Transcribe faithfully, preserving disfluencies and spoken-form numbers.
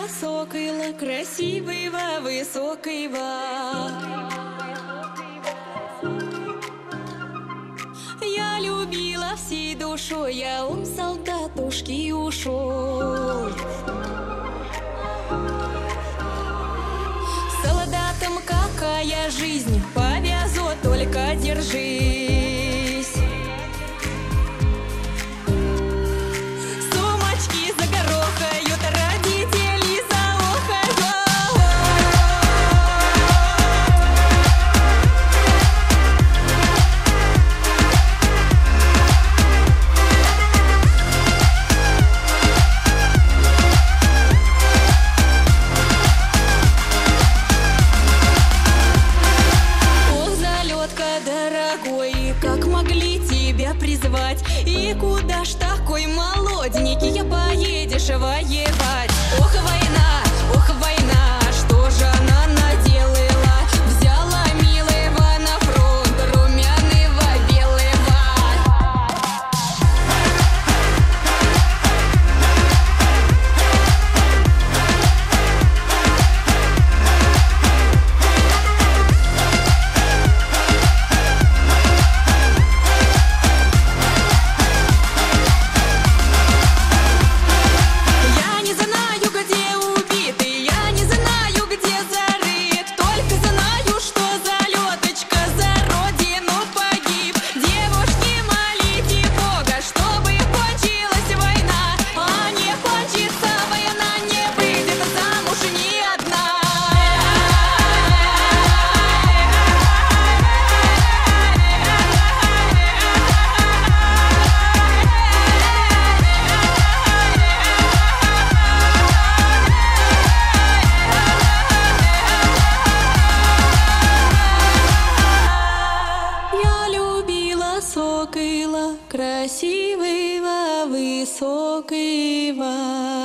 сокола красивого, высокого. Я любила всей душой, а он в солдатушки ушел. Солдатам какая жизнь, повезет, только держись. Сумочки загорохают, родители заохают. Как могли тебя призвать? И куда ж такой молоденький я поедешь воевать? Ох, война, ох, война, что же она наделала? Взяла милого на фронт, румяного белого. Сокола красивого, высокого.